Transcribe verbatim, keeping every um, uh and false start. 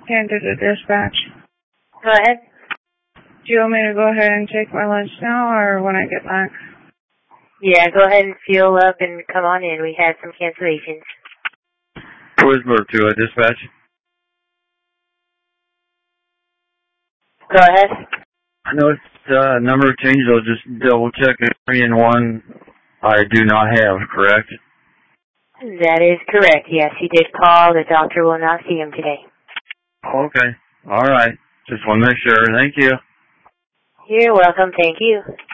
Can't do the dispatch. Go ahead. Do you want me to go ahead and take my lunch now or when I get back? Yeah, go ahead and fuel up and come on in. We had some cancellations. Lewisburg to a dispatch. Go ahead. I know it's uh, number of changes. I'll just double check it. Three and one I do not have, correct? That is correct. Yes, he did call. The doctor will not see him today. Okay. All right. Just want to make sure. Thank you. You're welcome. Thank you.